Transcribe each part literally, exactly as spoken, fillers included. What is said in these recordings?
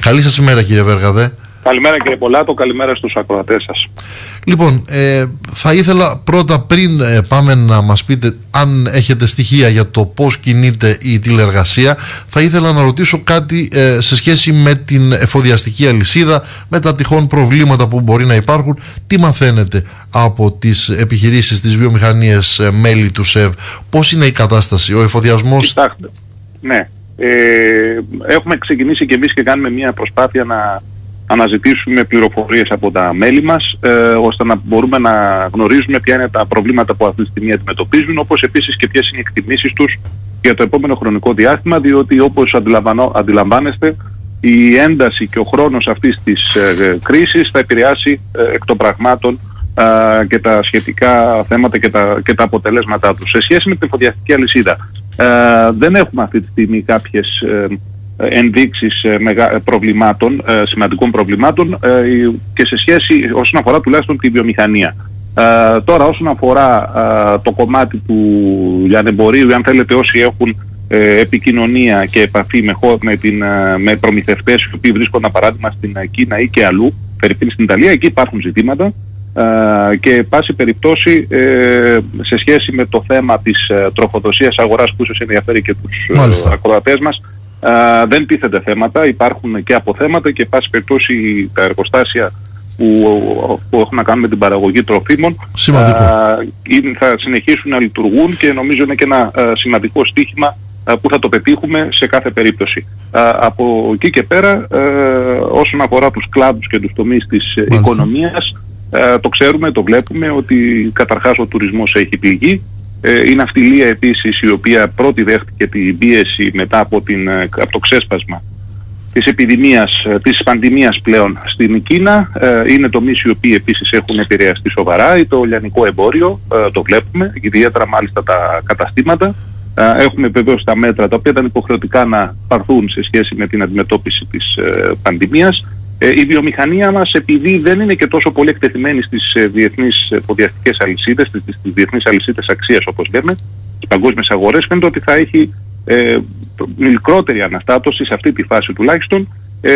Καλή σας ημέρα, κύριε Βέργαδε. Καλημέρα, κύριε Πολάτο, καλημέρα στους ακροατές σας. Λοιπόν, ε, θα ήθελα πρώτα, πριν ε, πάμε να μας πείτε αν έχετε στοιχεία για το πώς κινείται η τηλεεργασία, θα ήθελα να ρωτήσω κάτι ε, σε σχέση με την εφοδιαστική αλυσίδα, με τα τυχόν προβλήματα που μπορεί να υπάρχουν. Τι μαθαίνετε από τις επιχειρήσεις, τις βιομηχανίες ε, μέλη του ΣΕΒ, πώς είναι η κατάσταση, ο εφοδιασμός? Κοιτάξτε, ναι, ε, έχουμε ξεκινήσει και εμείς και κάνουμε μια προσπάθεια να αναζητήσουμε πληροφορίες από τα μέλη μας, ε, ώστε να μπορούμε να γνωρίζουμε ποια είναι τα προβλήματα που αυτή τη στιγμή αντιμετωπίζουν, όπως επίσης και ποιες είναι οι εκτιμήσεις τους για το επόμενο χρονικό διάστημα, διότι όπως αντιλαμβάνεστε, η ένταση και ο χρόνος αυτής της ε, κρίσης θα επηρεάσει ε, εκ των πραγμάτων ε, και τα σχετικά θέματα και τα, και τα αποτελέσματά τους. Σε σχέση με την εφοδιαστική αλυσίδα, ε, δεν έχουμε αυτή τη στιγμή κάποιες ε, ενδείξεις προβλημάτων, σημαντικών προβλημάτων και σε σχέση όσον αφορά τουλάχιστον τη βιομηχανία. Τώρα όσον αφορά το κομμάτι του λιανεμπορίου, αν θέλετε, όσοι έχουν επικοινωνία και επαφή με, με, την, με προμηθευτές οι οποίοι βρίσκονται παράδειγμα στην Κίνα ή και αλλού, περίπου στην Ιταλία, εκεί υπάρχουν ζητήματα και πάση περιπτώσει σε σχέση με το θέμα της τροφοδοσίας αγοράς που ίσως ενδιαφέρει και τους Μάλιστα. ακροατές μας, Uh, δεν τίθεται θέματα, υπάρχουν και αποθέματα και πάση περιπτώσει τα εργοστάσια που, που έχουν να κάνουν με την παραγωγή τροφίμων uh, θα συνεχίσουν να λειτουργούν και νομίζω είναι και ένα uh, σημαντικό στίχημα uh, που θα το πετύχουμε σε κάθε περίπτωση. Uh, από εκεί και πέρα uh, όσον αφορά τους κλάδους και τους τομείς της Μάλιστα. οικονομίας, uh, το ξέρουμε, το βλέπουμε ότι καταρχάς ο τουρισμός έχει πληγεί. Η ναυτιλία επίσης, η οποία πρώτη δέχτηκε την πίεση μετά από, την, από το ξέσπασμα της επιδημίας, της πανδημίας πλέον στην Κίνα, είναι τομείς οι οποίοι επίσης έχουν επηρεαστεί σοβαρά. Το λιανικό εμπόριο, το βλέπουμε, ιδιαίτερα μάλιστα τα καταστήματα. Έχουμε βεβαίως τα μέτρα τα οποία ήταν υποχρεωτικά να πάρθουν σε σχέση με την αντιμετώπιση της πανδημίας. Η βιομηχανία μας, επειδή δεν είναι και τόσο πολύ εκτεθειμένη στις διεθνείς εφοδιαστικές αλυσίδες, στις διεθνείς αλυσίδες αξίας όπως λέμε, στις παγκόσμιες αγορές, φαίνεται ότι θα έχει ε, μικρότερη αναστάτωση σε αυτή τη φάση τουλάχιστον.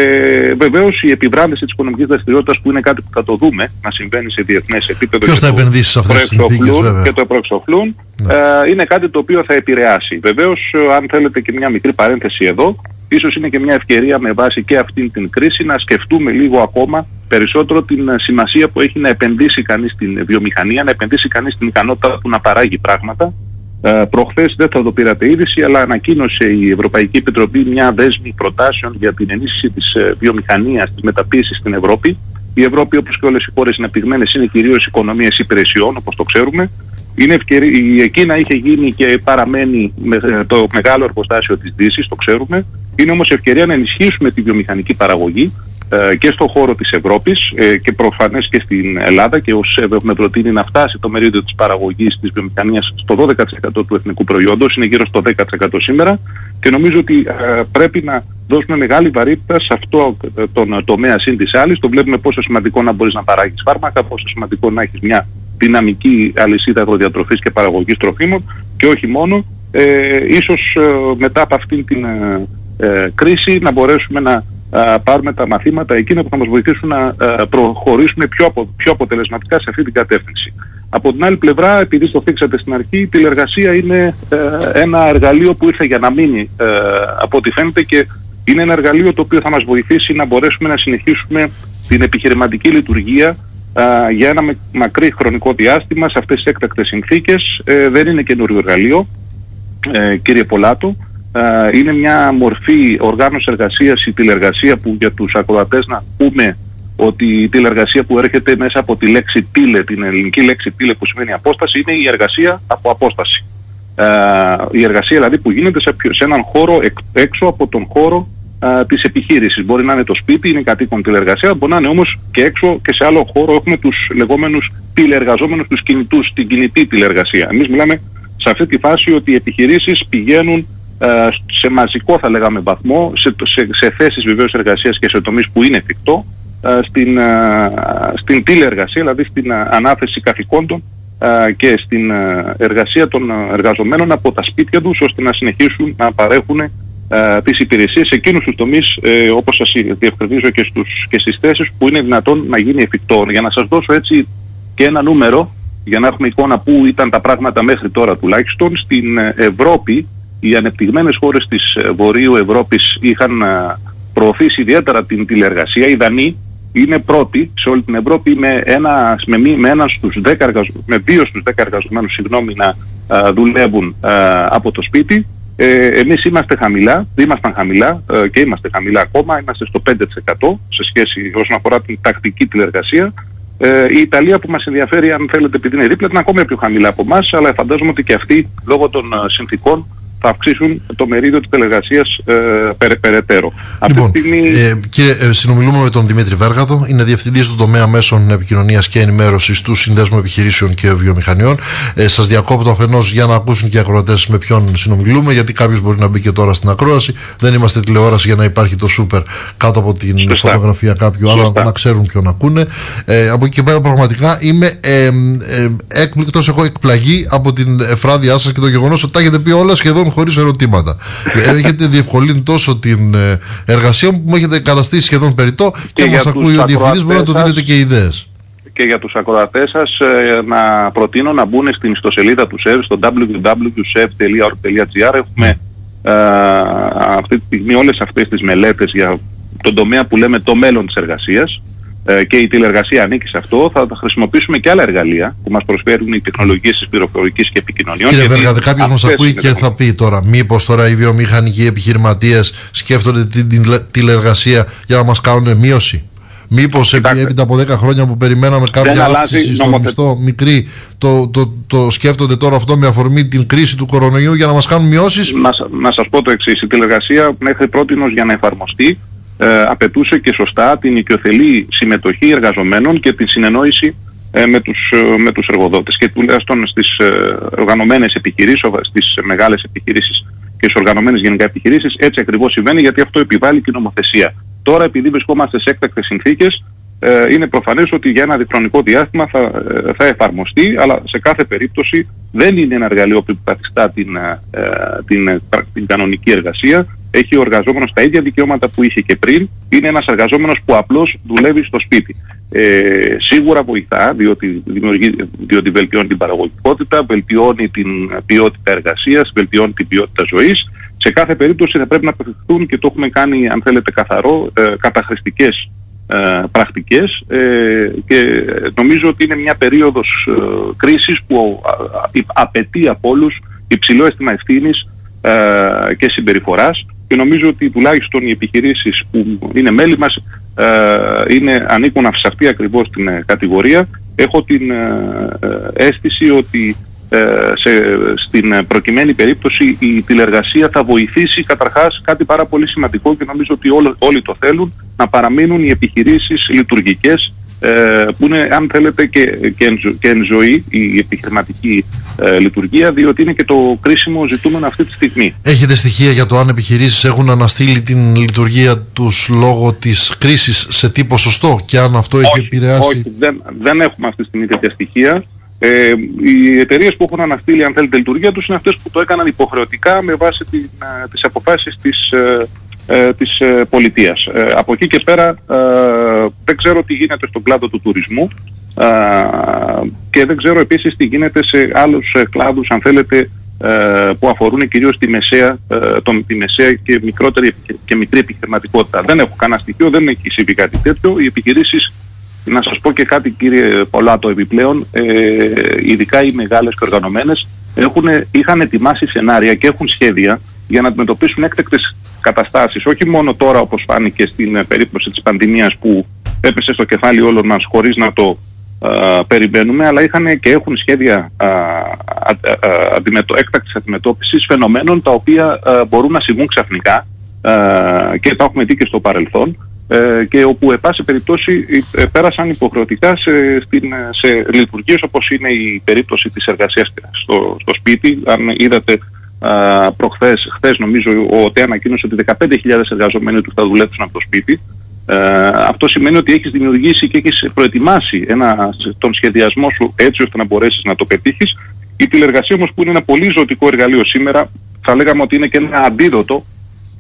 Ε, βεβαίως η επιβράδυνση της οικονομικής δραστηριότητας, που είναι κάτι που θα το δούμε να συμβαίνει σε διεθνές επίπεδο, ποιος θα επενδύσει σε αυτές τις συνθήκες, βέβαια, και το προεξοφλούν, ναι. ε, είναι κάτι το οποίο θα επηρεάσει. Βεβαίως, αν θέλετε και μια μικρή παρένθεση εδώ, ίσως είναι και μια ευκαιρία με βάση και αυτήν την κρίση να σκεφτούμε λίγο ακόμα περισσότερο την σημασία που έχει να επενδύσει κανείς στην βιομηχανία, να επενδύσει κανείς στην ικανότητα του να παράγει πράγματα. Ε, προχθές, δεν θα το πήρατε είδηση, αλλά ανακοίνωσε η Ευρωπαϊκή Επιτροπή μια δέσμη προτάσεων για την ενίσχυση της ε, βιομηχανίας, της μεταποίησης στην Ευρώπη. Η Ευρώπη, όπως και όλες οι χώρες αναπτυγμένες, είναι κυρίως οικονομίες υπηρεσιών, όπως το ξέρουμε. Είναι ευκαιρία, η Κίνα είχε γίνει και παραμένει με, το μεγάλο εργοστάσιο της Δύσης, το ξέρουμε. Είναι όμως ευκαιρία να ενισχύσουμε τη βιομηχανική παραγωγή ε, και στον χώρο της Ευρώπης ε, και προφανές και στην Ελλάδα, και ο ΣΕΒ έχουμε προτείνει να φτάσει το μερίδιο της παραγωγής της βιομηχανίας στο δώδεκα τοις εκατό του εθνικού προϊόντος, είναι γύρω στο δέκα τοις εκατό σήμερα, και νομίζω ότι ε, πρέπει να δώσουμε μεγάλη βαρύτητα σε αυτό ε, τον τομέα συν της άλλης. Το βλέπουμε πόσο σημαντικό να μπορείς να παράγεις φάρμακα, πόσο σημαντικό να έχεις μια δυναμική αλυσίδα αγροδιατροφής και παραγωγής τροφίμων, και όχι μόνο. Ε, ίσως ε, μετά από αυτήν την ε, ε, κρίση να μπορέσουμε να ε, πάρουμε τα μαθήματα εκείνα που θα μας βοηθήσουν να ε, προχωρήσουμε πιο, απο, πιο αποτελεσματικά σε αυτή την κατεύθυνση. Από την άλλη πλευρά, επειδή το θίξατε στην αρχή, η τηλεργασία είναι ε, ένα εργαλείο που ήρθε για να μείνει, ε, από ό,τι φαίνεται, και είναι ένα εργαλείο το οποίο θα μας βοηθήσει να μπορέσουμε να συνεχίσουμε την επιχειρηματική λειτουργία Uh, για ένα μακρύ χρονικό διάστημα σε αυτές τις έκτακτες συνθήκες. Uh, δεν είναι καινούριο εργαλείο, uh, κύριε Πολάτο. Uh, είναι μια μορφή οργάνωσης εργασίας, η τηλεργασία, που για τους ακροατές να πούμε ότι η τηλεργασία που έρχεται μέσα από τη λέξη τήλε, την ελληνική λέξη τήλε που σημαίνει απόσταση, είναι η εργασία από απόσταση. Uh, η εργασία δηλαδή που γίνεται σε, σε έναν χώρο εκ, έξω από τον χώρο Uh, της επιχείρησης. Μπορεί να είναι το σπίτι, είναι κατοίκον τηλεργασία, μπορεί να είναι όμως και έξω και σε άλλο χώρο. Έχουμε τους λεγόμενους τηλεργαζόμενους, τους κινητούς, την κινητή τηλεργασία. Εμείς μιλάμε σε αυτή τη φάση ότι οι επιχειρήσεις πηγαίνουν uh, σε μαζικό, θα λέγαμε, βαθμό, σε, σε, σε θέσεις βεβαίως εργασίας και σε τομείς που είναι εφικτό, uh, στην, uh, στην τηλεργασία, δηλαδή στην uh, ανάθεση καθηκόντων uh, και στην uh, εργασία των uh, εργαζομένων από τα σπίτια τους, ώστε να συνεχίσουν να παρέχουν ε, τις υπηρεσίες σε εκείνους τους τομείς, ε, όπως σας διευκρινίζω και, στους, και στις θέσεις που είναι δυνατόν να γίνει εφικτό. Για να σας δώσω έτσι και ένα νούμερο, για να έχουμε εικόνα πού ήταν τα πράγματα μέχρι τώρα τουλάχιστον, στην Ευρώπη οι ανεπτυγμένες χώρες της Βορείου Ευρώπης είχαν προωθήσει ιδιαίτερα την τηλεεργασία. Οι Δανείοι είναι πρώτοι σε όλη την Ευρώπη με, ένα, με, με, ένα στους δέκα εργαζο, με δύο στους δέκα εργαζομένους συγγνώμη, να α, δουλεύουν α, από το σπίτι. Ε, εμείς είμαστε χαμηλά, ήμασταν χαμηλά ε, και είμαστε χαμηλά ακόμα, είμαστε στο πέντε τοις εκατό σε σχέση όσον αφορά την τακτική τηλεεργασία. Ε, η Ιταλία που μας ενδιαφέρει, αν θέλετε, επειδή είναι δίπλα, είναι ακόμα πιο χαμηλά από εμάς, αλλά φαντάζομαι ότι και αυτοί λόγω των uh, συνθήκων θα αυξήσουν το μερίδιο της τηλεργασίας ε, περαι, περαιτέρω. Λοιπόν, στιγμή... ε, κύριε, ε, συνομιλούμε με τον Δημήτρη Βέργαδο, είναι διευθυντής του τομέα μέσων επικοινωνίας και ενημέρωσης του Συνδέσμου Επιχειρήσεων και Βιομηχανιών. Ε, σας διακόπτω αφενός για να ακούσουν και οι ακροατές με ποιον συνομιλούμε, γιατί κάποιος μπορεί να μπει και τώρα στην ακρόαση. Δεν είμαστε τηλεόραση για να υπάρχει το σούπερ κάτω από την Σωστά. φωτογραφία κάποιου άλλου, να ξέρουν ποιον ακούνε. Ε, από εκεί και πέρα πραγματικά είμαι ε, ε, έκπληκτος, έχω εκπλαγεί από την εφράδειά σας και το γεγονός ότι τα έχετε πει όλα σχεδόν χωρίς ερωτήματα. Έχετε διευκολύνει τόσο την εργασία μου που μου έχετε καταστήσει σχεδόν περιττό και, και μας ακούει ο διευθυντής, μπορεί να του δίνετε και ιδέες. Και για τους ακροατές σας ε, να προτείνω να μπουν στην ιστοσελίδα του ΣΕΒ στο double-u double-u double-u τελεία σεβ τελεία org τελεία gr. Έχουμε ε, αυτή τη στιγμή όλες αυτές τις μελέτες για τον τομέα που λέμε το μέλλον της εργασίας. Και η τηλεεργασία ανήκει σε αυτό. Θα χρησιμοποιήσουμε και άλλα εργαλεία που μας προσφέρουν οι τεχνολογίες της πληροφορικής και επικοινωνιών. Κύριε Βέργαδε, κάποιος μας ακούει και θα πει τώρα, μήπως τώρα οι βιομηχανικοί επιχειρηματίες σκέφτονται την τηλεεργασία για να μας κάνουν μείωση? Μήπως έπειτα από δέκα χρόνια που περιμέναμε κάποια αύξηση στο νομοθε... μισθό μικρή, το, το, το, το σκέφτονται τώρα αυτό με αφορμή την κρίση του κορονοϊού για να μας κάνουν μειώσεις? Να, να σας πω το εξής. Η τηλεεργασία μέχρι πρότινος για να εφαρμοστεί Ε, απαιτούσε και σωστά την οικειοθελή συμμετοχή εργαζομένων και την συνεννόηση ε, με, τους, ε, με τους εργοδότες. Και τουλάχιστον στις ε, οργανωμένες επιχειρήσεις, στις μεγάλες επιχειρήσεις και στις οργανωμένες γενικά επιχειρήσεις, έτσι ακριβώς συμβαίνει, γιατί αυτό επιβάλλει και η νομοθεσία. Τώρα, επειδή βρισκόμαστε σε έκτακτες συνθήκες, ε, είναι προφανές ότι για ένα διχρονικό διάστημα θα, ε, θα εφαρμοστεί, αλλά σε κάθε περίπτωση δεν είναι ένα εργαλείο που καθιστά την, ε, την, την, την κανονική εργασία. Έχει ο εργαζόμενος τα ίδια δικαιώματα που είχε και πριν. Είναι ένας εργαζόμενος που απλώς δουλεύει στο σπίτι. Ε, σίγουρα βοηθά, διότι, δημιουργεί, διότι βελτιώνει την παραγωγικότητα, βελτιώνει την ποιότητα εργασίας, βελτιώνει την ποιότητα ζωής. Σε κάθε περίπτωση θα πρέπει να αποφευχθούν, και το έχουμε κάνει, αν θέλετε, καθαρό, ε, καταχρηστικές ε, πρακτικές ε, και νομίζω ότι είναι μια περίοδος ε, κρίσης που ε, απαιτεί από όλους υψηλό αίσθημα ευθύνης ε, και συμπεριφοράς. Και νομίζω ότι τουλάχιστον οι επιχειρήσεις που είναι μέλη μας ε, είναι, ανήκουν σε αυτή ακριβώς την ε, κατηγορία. Έχω την ε, ε, αίσθηση ότι ε, σε, στην προκειμένη περίπτωση η τηλεργασία θα βοηθήσει καταρχάς κάτι πάρα πολύ σημαντικό, και νομίζω ότι όλοι, όλοι το θέλουν, να παραμείνουν οι επιχειρήσεις λειτουργικές, ε, που είναι, αν θέλετε, και, και, εν, και εν ζωή η επιχειρηματική ε, λειτουργία, διότι είναι και το κρίσιμο ζητούμενο αυτή τη στιγμή. Έχετε στοιχεία για το αν επιχειρήσεις έχουν αναστείλει την λειτουργία τους λόγω της κρίσης, σε τι ποσοστό, και αν αυτό όχι, έχει επηρεάσει? Όχι, δεν, δεν έχουμε αυτή τη στιγμή τέτοια στοιχεία. Ε, οι εταιρείες που έχουν αναστείλει, αν θέλετε, λειτουργία τους είναι αυτές που το έκαναν υποχρεωτικά με βάση την, τις αποφάσεις της ε, Ε, της ε, πολιτείας. Ε, από εκεί και πέρα ε, δεν ξέρω τι γίνεται στον κλάδο του τουρισμού ε, και δεν ξέρω επίσης τι γίνεται σε άλλους ε, κλάδους, αν θέλετε, ε, που αφορούν κυρίως τη μεσαία, ε, τον, τη μεσαία και, μικρότερη, και μικρή επιχειρηματικότητα. Δεν έχω κανένα στοιχείο, δεν έχει συμβεί κάτι τέτοιο. Οι επιχειρήσεις, να σας πω και κάτι, κύριε Πολάτο, επιπλέον, ε, ειδικά οι μεγάλες και οργανωμένες, έχουν, είχαν ετοιμάσει σενάρια και έχουν σχέδια για να αντιμετωπίσουν έκτακτες καταστάσεις, όχι μόνο τώρα όπως φάνηκε στην περίπτωση της πανδημίας που έπεσε στο κεφάλι όλων μας χωρίς να το α, περιμένουμε, αλλά είχαν και έχουν σχέδια α, α, α, αντιμετω, έκτακτης αντιμετώπισης φαινομένων τα οποία α, μπορούν να συμβούν ξαφνικά α, και τα έχουμε δει και στο παρελθόν, ε, και όπου, εν πάση περιπτώσει, ε, πέρασαν υποχρεωτικά σε, στην, σε λειτουργίες όπως είναι η περίπτωση της εργασίας στο, στο σπίτι. Αν είδατε, Uh, προχθές, χθες νομίζω, ο ΟΤΕ ανακοίνωσε ότι δεκαπέντε χιλιάδες εργαζομένοι του θα δουλέψουν από το σπίτι. Uh, αυτό σημαίνει ότι έχεις δημιουργήσει και έχεις προετοιμάσει ένα, τον σχεδιασμό σου έτσι ώστε να μπορέσεις να το πετύχεις. Η τηλεργασία όμως, που είναι ένα πολύ ζωτικό εργαλείο σήμερα, θα λέγαμε ότι είναι και ένα αντίδοτο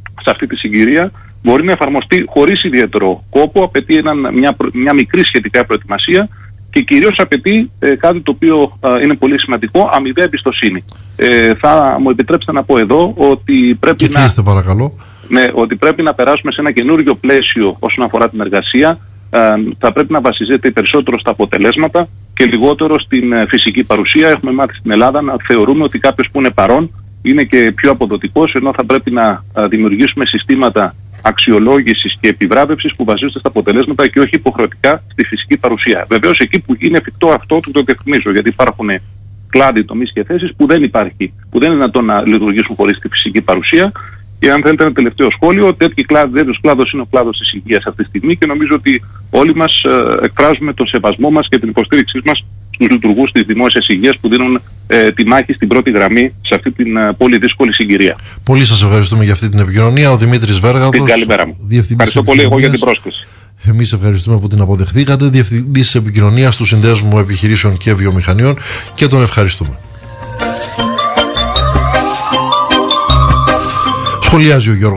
σε αυτή τη συγκυρία μπορεί να εφαρμοστεί χωρίς ιδιαίτερο κόπο, απαιτεί έναν, μια, μια μικρή σχετικά προετοιμασία και κυρίως απαιτεί ε, κάτι το οποίο ε, είναι πολύ σημαντικό, αμοιβαία εμπιστοσύνη. Ε, θα μου επιτρέψετε να πω εδώ ότι πρέπει, και να, κλείστε, παρακαλώ. Ναι, ότι πρέπει να περάσουμε σε ένα καινούργιο πλαίσιο όσον αφορά την εργασία. Ε, θα πρέπει να βασίζεται περισσότερο στα αποτελέσματα και λιγότερο στην ε, φυσική παρουσία. Έχουμε μάθει στην Ελλάδα να θεωρούμε ότι κάποιος που είναι παρόν είναι και πιο αποδοτικός, ενώ θα πρέπει να ε, δημιουργήσουμε συστήματα αξιολόγησης και επιβράβευσης που βασίζονται στα αποτελέσματα και όχι υποχρεωτικά στη φυσική παρουσία. Βεβαίως, εκεί που είναι εφικτό αυτό, το διευκρινίζω, γιατί υπάρχουν κλάδοι, τομείς και θέσεις που δεν υπάρχει, που δεν είναι δυνατόν να λειτουργήσουν χωρίς τη φυσική παρουσία. Και αν θέλετε ένα τελευταίο σχόλιο, τέτοιο κλάδος είναι ο κλάδος της υγείας αυτή τη στιγμή και νομίζω ότι όλοι μας ε, εκφράζουμε τον σεβασμό μας και την υποστήριξή μας στους λειτουργούς της δημόσιας υγείας που δίνουν ε, τη μάχη στην πρώτη γραμμή σε αυτή την ε, πολύ δύσκολη συγκυρία. Πολύ σας ευχαριστούμε για αυτή την επικοινωνία. Ο Δημήτρης Βέργατος. Την καλημέρα μου. Ευχαριστώ πολύ εγώ για την πρόσκληση. Εμείς ευχαριστούμε που την αποδεχθήκατε. Διευθυντής επικοινωνίας του Συνδέσμου Επιχειρήσεων και Βιομηχανιών, και τον ευχαριστούμε. Σχολιάζει ο Γιώργος.